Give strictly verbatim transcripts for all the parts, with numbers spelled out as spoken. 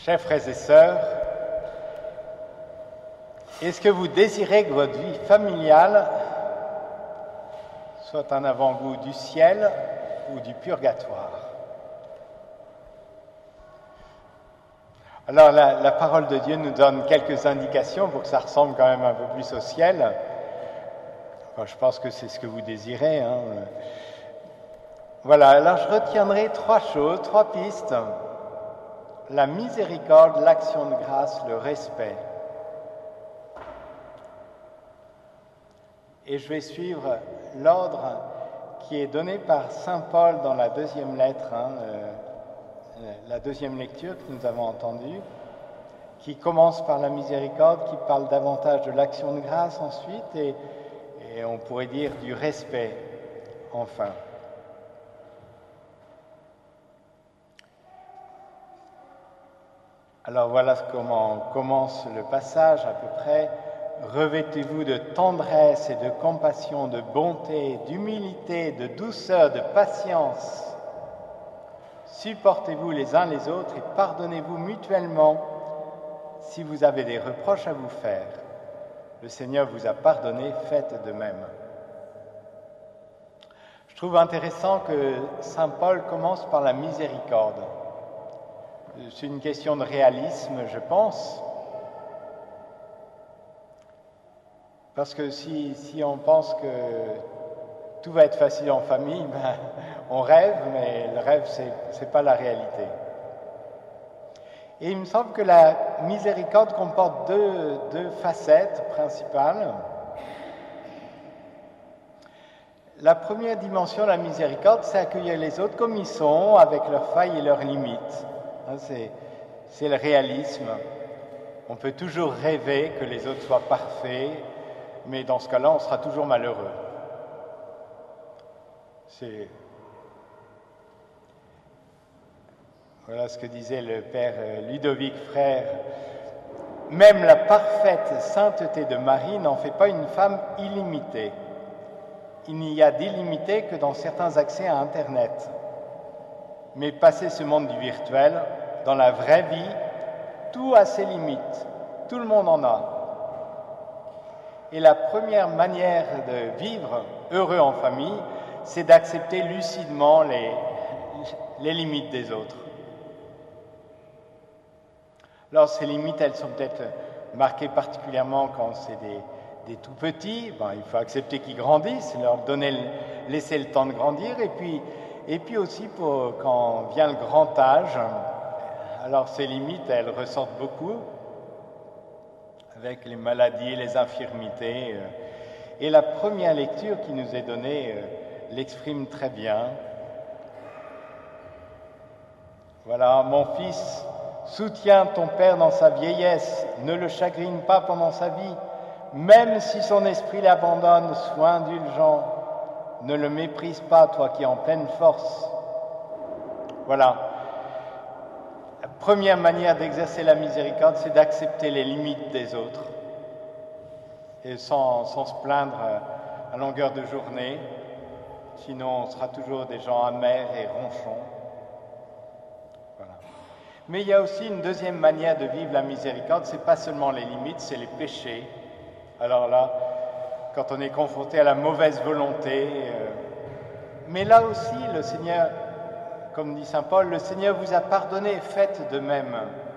Chers frères et sœurs, est-ce que vous désirez que votre vie familiale soit un avant-goût du ciel ou du purgatoire? Alors la, la parole de Dieu nous donne quelques indications pour que ça ressemble quand même un peu plus au ciel. Enfin, je pense que c'est ce que vous désirez. Hein. Voilà, alors je retiendrai trois choses, trois pistes. La miséricorde, l'action de grâce, le respect. Et je vais suivre l'ordre qui est donné par saint Paul dans la deuxième lettre, hein, euh, la deuxième lecture que nous avons entendue, qui commence par la miséricorde, qui parle davantage de l'action de grâce ensuite, et, et on pourrait dire du respect, enfin. Alors voilà comment commence le passage à peu près. Revêtez-vous de tendresse et de compassion, de bonté, d'humilité, de douceur, de patience. Supportez-vous les uns les autres et pardonnez-vous mutuellement si vous avez des reproches à vous faire. Le Seigneur vous a pardonné, faites de même. Je trouve intéressant que saint Paul commence par la miséricorde. C'est une question de réalisme, je pense. Parce que si, si on pense que tout va être facile en famille, ben, on rêve, mais le rêve, ce n'est pas la réalité. Et il me semble que la miséricorde comporte deux, deux facettes principales. La première dimension de la miséricorde, c'est accueillir les autres comme ils sont, avec leurs failles et leurs limites. C'est, c'est le réalisme. On peut toujours rêver que les autres soient parfaits, mais dans ce cas-là, on sera toujours malheureux. C'est... Voilà ce que disait le père Ludovic Frère. Même la parfaite sainteté de Marie n'en fait pas une femme illimitée. Il n'y a d'illimité que dans certains accès à Internet. Mais passer ce monde du virtuel, dans la vraie vie, tout a ses limites. Tout le monde en a. Et la première manière de vivre heureux en famille, c'est d'accepter lucidement les, les limites des autres. Alors ces limites, elles sont peut-être marquées particulièrement quand c'est des, des tout petits. Ben, il faut accepter qu'ils grandissent, leur donner, laisser le temps de grandir. Et puis, et puis aussi pour, quand vient le grand âge, alors ces limites, elles ressortent beaucoup, avec les maladies, les infirmités. Et la première lecture qui nous est donnée l'exprime très bien. Voilà, mon fils, soutiens ton père dans sa vieillesse, ne le chagrine pas pendant sa vie, même si son esprit l'abandonne, sois indulgent, ne le méprise pas, toi qui es en pleine force. Voilà. La première manière d'exercer la miséricorde, c'est d'accepter les limites des autres et sans, sans se plaindre à longueur de journée, sinon on sera toujours des gens amers et ronchons. Voilà. Mais il y a aussi une deuxième manière de vivre la miséricorde, c'est pas seulement les limites, c'est les péchés. Alors là, quand on est confronté à la mauvaise volonté, euh, mais là aussi le Seigneur, comme dit saint Paul, le Seigneur vous a pardonné, faites de même.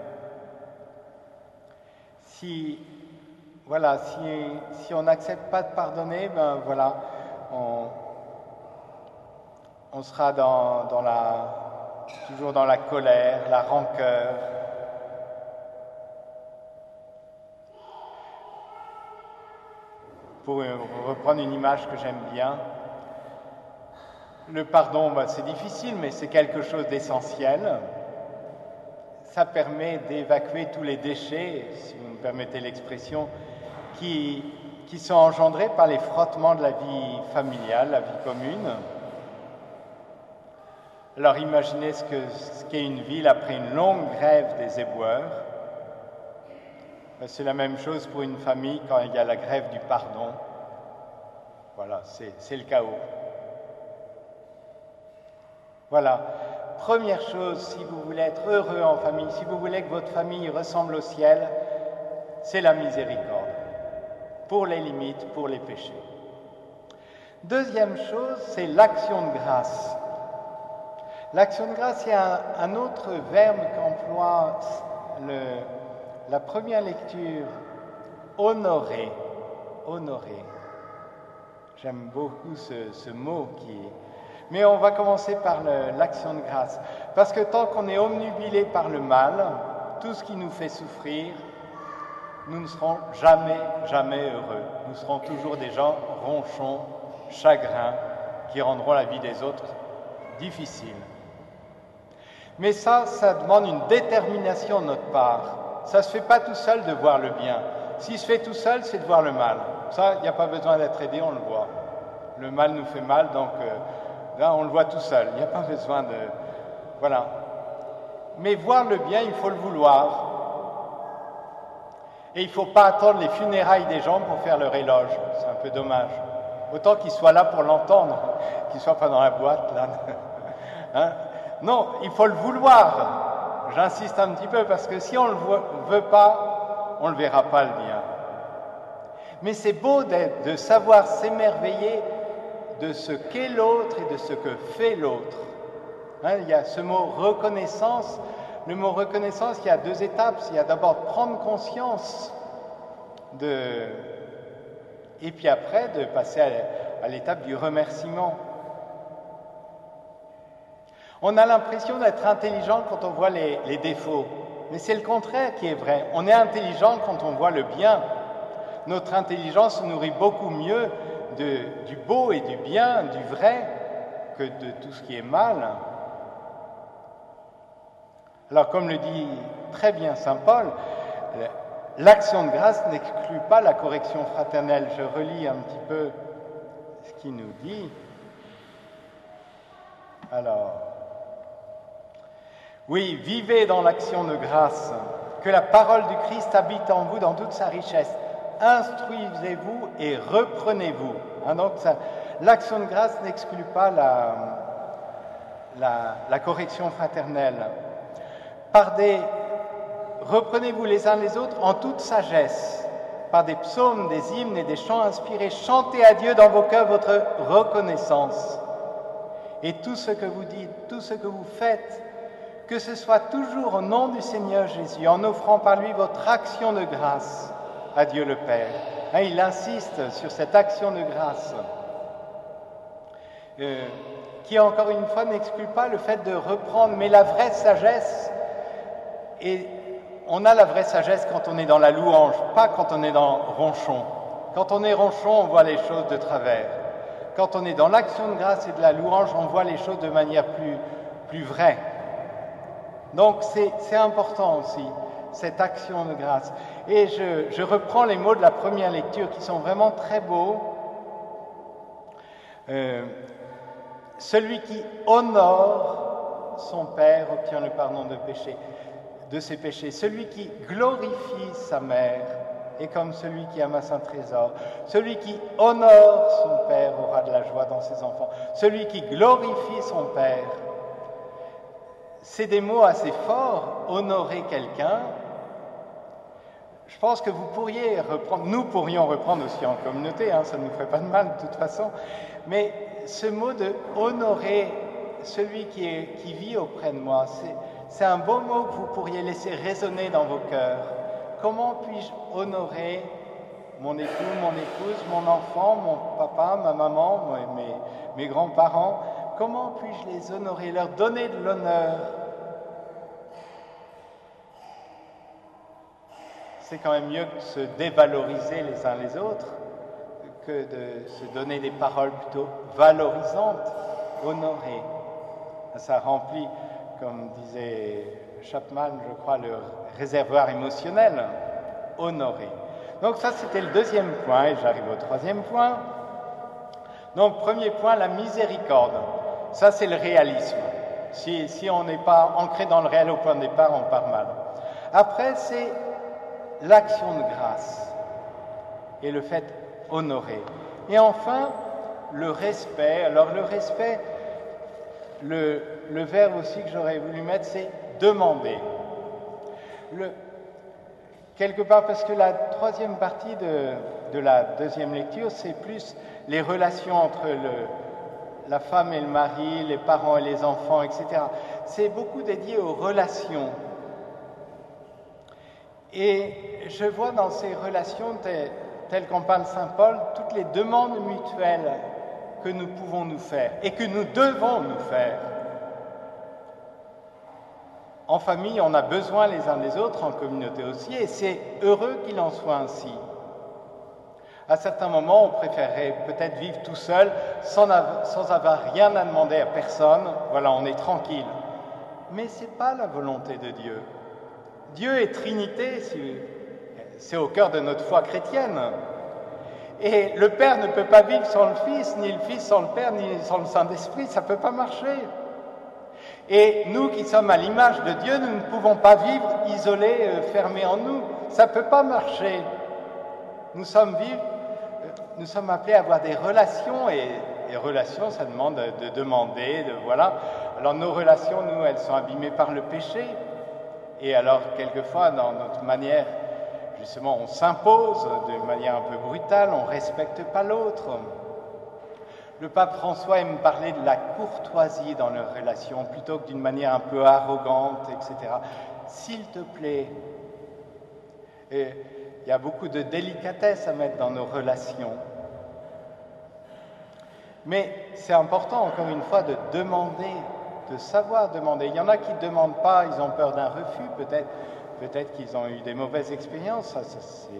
Si, voilà, si, si on n'accepte pas de pardonner, ben voilà, on, on sera dans, dans la, toujours dans la colère, la rancœur. Pour reprendre une image que j'aime bien, le pardon, ben, c'est difficile, mais c'est quelque chose d'essentiel. Ça permet d'évacuer tous les déchets, si vous me permettez l'expression, qui, qui sont engendrés par les frottements de la vie familiale, la vie commune. Alors imaginez ce, que, ce qu'est une ville après une longue grève des éboueurs. Ben, c'est la même chose pour une famille quand il y a la grève du pardon. Voilà, c'est, c'est le chaos. Voilà. première chose, si vous voulez être heureux en famille, si vous voulez que votre famille ressemble au ciel, c'est la miséricorde, pour les limites, pour les péchés. Deuxième chose, c'est l'action de grâce. L'action de grâce, il y a un, un autre verbe qu'emploie le, la première lecture, honorer. Honorer. J'aime beaucoup ce, ce mot qui est... Mais on va commencer par le, l'action de grâce. Parce que tant qu'on est omnubilé par le mal, tout ce qui nous fait souffrir, nous ne serons jamais, jamais heureux. Nous serons toujours des gens ronchons, chagrins, qui rendront la vie des autres difficile. Mais ça, ça demande une détermination de notre part. Ça ne se fait pas tout seul de voir le bien. S'il se fait tout seul, c'est de voir le mal. Ça, il n'y a pas besoin d'être aidé, on le voit. Le mal nous fait mal, donc euh, là, on le voit tout seul. Il n'y a pas besoin de... Voilà. Mais voir le bien, il faut le vouloir. Et il ne faut pas attendre les funérailles des gens pour faire leur éloge. C'est un peu dommage. Autant qu'ils soient là pour l'entendre, qu'ils ne soient pas dans la boîte, là. Hein? Non, il faut le vouloir. J'insiste un petit peu, parce que si on ne le veut pas, on ne le verra pas, le bien. Mais c'est beau de savoir s'émerveiller de ce qu'est l'autre et de ce que fait l'autre. Hein, il y a ce mot reconnaissance. Le mot reconnaissance, il y a deux étapes. Il y a d'abord prendre conscience de... Et puis après, de passer à l'étape du remerciement. On a l'impression d'être intelligent quand on voit les, les défauts. Mais c'est le contraire qui est vrai. On est intelligent quand on voit le bien. Notre intelligence se nourrit beaucoup mieux de, du beau et du bien, du vrai, que de tout ce qui est mal. Alors, comme le dit très bien saint Paul, l'action de grâce n'exclut pas la correction fraternelle. Je relis un petit peu ce qu'il nous dit. Alors, oui, vivez dans l'action de grâce, que la parole du Christ habite en vous dans toute sa richesse. Instruisez-vous et reprenez-vous. Hein, donc, ça, l'action de grâce n'exclut pas la, la, la correction fraternelle. Par des, reprenez-vous les uns les autres en toute sagesse, par des psaumes, des hymnes et des chants inspirés. Chantez à Dieu dans vos cœurs votre reconnaissance. Et tout ce que vous dites, tout ce que vous faites, que ce soit toujours au nom du Seigneur Jésus, en offrant par lui votre action de grâce à Dieu le Père. Hein, il insiste sur cette action de grâce, euh, qui encore une fois n'exclut pas le fait de reprendre, mais la vraie sagesse, et on a la vraie sagesse quand on est dans la louange, pas quand on est dans ronchon. Quand on est ronchon, on voit les choses de travers. Quand on est dans l'action de grâce et de la louange, on voit les choses de manière plus, plus vraie. Donc c'est, c'est important aussi, cette action de grâce. Et je, je reprends les mots de la première lecture qui sont vraiment très beaux. Euh, celui qui honore son Père obtient le pardon de, péché, de ses péchés. Celui qui glorifie sa mère est comme celui qui amasse un trésor. Celui qui honore son Père aura de la joie dans ses enfants. Celui qui glorifie son Père. C'est des mots assez forts, honorer quelqu'un. Je pense que vous pourriez reprendre, nous pourrions reprendre aussi en communauté, hein, ça ne nous ferait pas de mal de toute façon, mais ce mot de honorer celui qui, est, qui vit auprès de moi, c'est, c'est un beau mot que vous pourriez laisser résonner dans vos cœurs. Comment puis-je honorer mon époux, mon épouse, mon enfant, mon papa, ma maman, mes, mes grands-parents? Comment puis-je les honorer, leur donner de l'honneur? C'est quand même mieux que de se dévaloriser les uns les autres que de se donner des paroles plutôt valorisantes, honorées. Ça remplit, comme disait Chapman, je crois, le réservoir émotionnel, honoré. Donc ça, c'était le deuxième point, et j'arrive au troisième point. Donc, premier point, la miséricorde. Ça, c'est le réalisme. Si, si on n'est pas ancré dans le réel au point de départ, on part mal. Après, c'est l'action de grâce et le fait honoré. Et enfin, le respect. Alors, le respect, le, le verbe aussi que j'aurais voulu mettre, c'est demander. Le, quelque part, parce que la troisième partie de, de la deuxième lecture, c'est plus les relations entre le, la femme et le mari, les parents et les enfants, et cetera. C'est beaucoup dédié aux relations. Et je vois dans ces relations telles, telles qu'en parle saint Paul, toutes les demandes mutuelles que nous pouvons nous faire et que nous devons nous faire. En famille, on a besoin les uns des autres, en communauté aussi, et c'est heureux qu'il en soit ainsi. À certains moments, on préférerait peut-être vivre tout seul, sans avoir, sans avoir rien à demander à personne. Voilà, on est tranquille. Mais ce n'est pas la volonté de Dieu. Dieu est Trinité, c'est au cœur de notre foi chrétienne. Et le Père ne peut pas vivre sans le Fils, ni le Fils sans le Père, ni sans le Saint-Esprit, ça ne peut pas marcher. Et nous qui sommes à l'image de Dieu, nous ne pouvons pas vivre isolés, euh, fermés en nous. Ça ne peut pas marcher. Nous sommes vivre, euh, nous sommes appelés à avoir des relations, et les relations, ça demande de, de demander, de voilà. Alors nos relations, nous, elles sont abîmées par le péché. Et alors, quelquefois, dans notre manière, justement, on s'impose de manière un peu brutale, on ne respecte pas l'autre. Le pape François aime parler de la courtoisie dans leurs relations, plutôt que d'une manière un peu arrogante, et cetera. S'il te plaît, et il y a beaucoup de délicatesse à mettre dans nos relations. Mais c'est important, encore une fois, de demander, de savoir demander. Il y en a qui ne demandent pas, ils ont peur d'un refus, peut-être peut-être qu'ils ont eu des mauvaises expériences, ça, ça, c'est...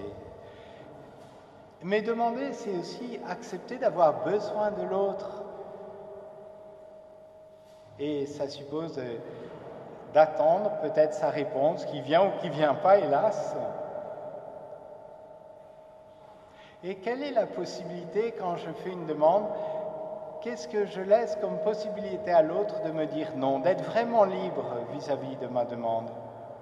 Mais demander, c'est aussi accepter d'avoir besoin de l'autre. Et ça suppose d'attendre peut-être sa réponse, qui vient ou qui ne vient pas, hélas. Et quelle est la possibilité, quand je fais une demande, qu'est-ce que je laisse comme possibilité à l'autre de me dire non, d'être vraiment libre vis-à-vis de ma demande?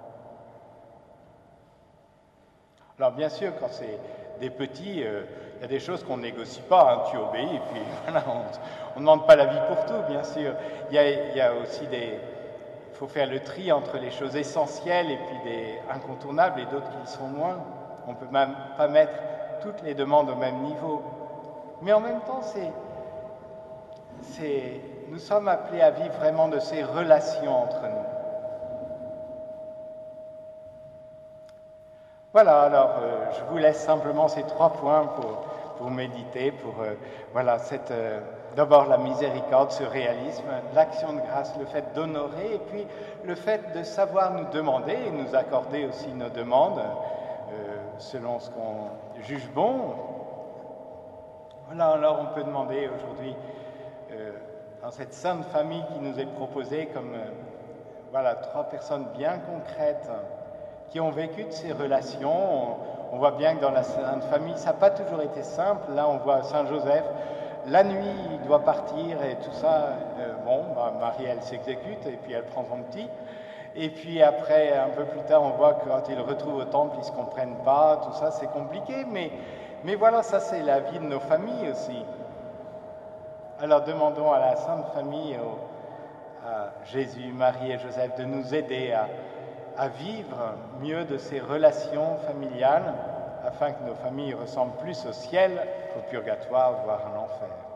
Alors bien sûr, quand c'est des petits, euh, il y a des choses qu'on ne négocie pas, hein, tu obéis, et puis voilà, on ne demande pas la vie pour tout, bien sûr. Il y a, il y a aussi des... Il faut faire le tri entre les choses essentielles et puis des incontournables et d'autres qui sont moins. On ne peut même pas mettre toutes les demandes au même niveau. Mais en même temps, c'est, c'est, nous sommes appelés à vivre vraiment de ces relations entre nous. Voilà, alors euh, je vous laisse simplement ces trois points pour, pour méditer, pour euh, voilà, cette, euh, d'abord la miséricorde, ce réalisme, l'action de grâce, le fait d'honorer, et puis le fait de savoir nous demander et nous accorder aussi nos demandes euh, selon ce qu'on juge bon. Voilà, alors on peut demander aujourd'hui, euh, dans cette sainte famille qui nous est proposée, comme euh, voilà, trois personnes bien concrètes, qui ont vécu de ces relations. On, on voit bien que dans la Sainte Famille, ça n'a pas toujours été simple. Là, on voit Saint Joseph, la nuit, il doit partir et tout ça. Euh, bon, bah, Marie, elle s'exécute et puis elle prend son petit. Et puis après, un peu plus tard, on voit que quand ils le retrouvent au temple, ils ne se comprennent pas. Tout ça, c'est compliqué. Mais, mais voilà, ça, c'est la vie de nos familles aussi. Alors, demandons à la Sainte Famille, au, à Jésus, Marie et Joseph, de nous aider à à vivre mieux de ces relations familiales, afin que nos familles ressemblent plus au ciel qu'au purgatoire, voire à l'enfer.